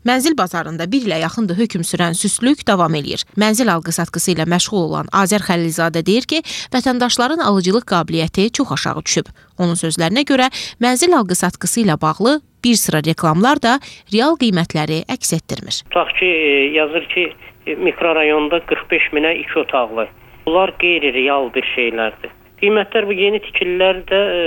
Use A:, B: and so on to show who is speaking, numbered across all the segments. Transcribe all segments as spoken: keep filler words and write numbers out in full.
A: Mənzil bazarında bir ilə yaxındır hökm sürən süstlük davam edir. Mənzil alqı-satqısı ilə məşğul olan Azər Xəlilzadə deyir ki, vətəndaşların alıcılıq qabiliyyəti çox aşağı düşüb. Onun sözlərinə görə, mənzil alqı-satqısı ilə bağlı bir sıra reklamlar da real qiymətləri əks etdirmir.
B: Tutaq ki, yazır ki, mikrorayonda qırx beş minə iki otaqlı. Bunlar qeyri-real bir şeylərdir. Qiymətlər bu yeni tikililərdə e,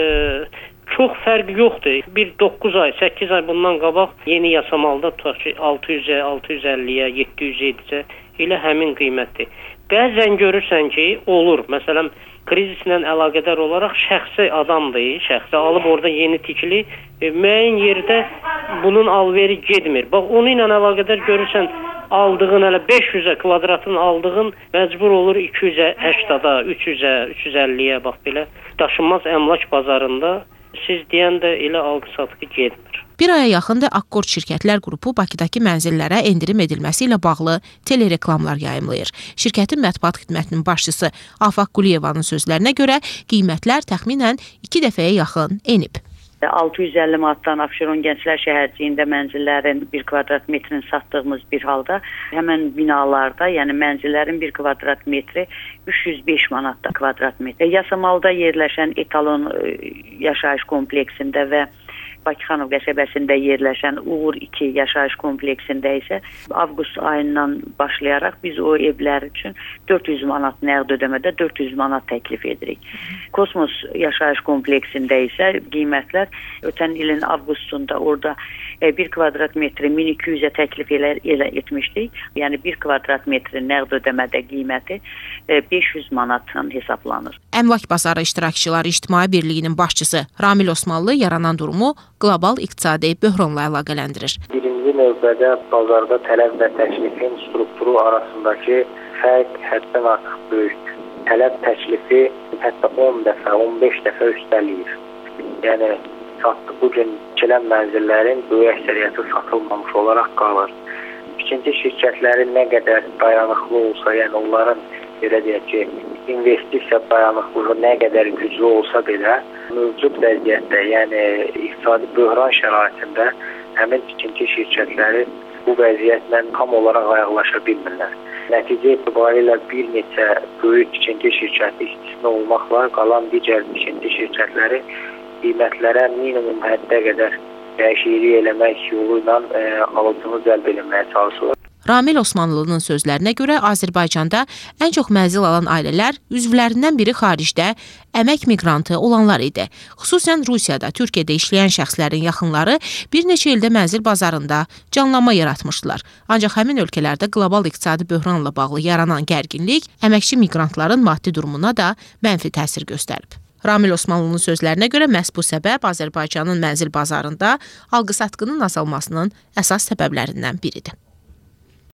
B: çox fərq yoxdur. Bir doqquz ay, səkkiz ay bundan qabaq yeni yasamalda tutaq ki, altı yüzə, altı yüz əlliyə, yeddi yüz yeddiyə elə həmin qiymətdir. Bəzən görürsən ki, olur. Məsələn, krizislə əlaqədar olaraq şəxsi adamdır, şəxsi alıb orada yeni tikili, e, müəyyən yerdə bunun alveri getmir. Bax, onu ilə əlaqədar görürsən, aldığın hələ beş yüzə kvadratın aldığın məcbur olur iki yüzə səksəna, üç yüzə, üç yüz əlliyə bax belə daşınmaz əmlak bazarında siz deyən də elə alqı-satqı getmir.
A: Bir aya yaxındır Akkord Şirkətlər Qrupu Bakıdakı mənzillərə endirim edilməsi ilə bağlı telereklamlar yayımlayır. Şirkətin mətbuat xidmətinin başçısı Afaq Quliyevanın sözlərinə görə qiymətlər təxminən iki dəfəyə yaxın enib.
C: altı yüz əlli manatdan Abşeron Gənclər Şəhərciyində mənzillərin bir kvadrat metrini satdığımız bir halda həmən binalarda, yəni mənzillərin bir kvadrat metri üç yüz beş manatda kvadrat metri. Yasamalda yerləşən Etalon yaşayış kompleksində və Bakıxanov qəsəbəsində yerləşən Uğur iki yaşayış kompleksində isə avqust ayından başlayaraq biz o evlər üçün dörd yüz manat nəqd ödəmədə dörd yüz manat təklif edirik. Kosmos yaşayış kompleksində isə qiymətlər ötən ilin avqustunda orada bir kvadrat metri min iki yüzə təklif elə, elə etmişdik. Yəni bir kvadrat metri nəqd ödəmədə qiyməti beş yüz manatdan hesablanır.
A: Əmlak bazarı iştirakçıları İctimai Birliyinin başçısı Ramil Osmanlı yaranan durumu qlobal iqtisadi böhranla əlaqələndirir.
D: Birinci növbədə bazarda tələb və təklifin strukturu arasındakı fərq həddən artıq böyük. Tələb təklifi hətta on dəfə, on beş dəfə üstəliyir. Yəni satdı bugün tikilən mənzillərin böyük əksəriyyəti satılmamış olaraq qalır. İkinci şirkətlərin nə qədər dayanıqlı olsa, yəni onların belə deyək ki, investisiya dayanıqlığı nə qədər güclü olsa belə, mövcud vəziyyətdə, yəni iqtisadi böhran şəraitində həmin tikinti şirkətləri bu vəziyyətlə tam olaraq ayaqlaşa bilmirlər. Nəticə etibarilə bir neçə böyük tikinti şirkəti istisna olmaqla qalan digər tikinti şirkətləri qiymətlərə minimum həddə qədər dəyişiklik eləmək yolu ilə e, alıcını cəlb etməyə çalışırlar.
A: Ramil Osmanlının sözlərinə görə Azərbaycanda ən çox mənzil alan ailələr üzvlərindən biri xaricdə əmək miqrantı olanlar idi. Xüsusən Rusiyada, Türkiyədə işləyən şəxslərin yaxınları bir neçə ildə mənzil bazarında canlanma yaratmışdılar. Ancaq həmin ölkələrdə qlobal iqtisadi böhranla bağlı yaranan gərginlik əməkçi miqrantların maddi durumuna da mənfi təsir göstərib. Ramil Osmanlının sözlərinə görə məhz bu səbəb Azərbaycanın mənzil bazarında alqı-satqının azalmasının əsas səbəblərindən biridir.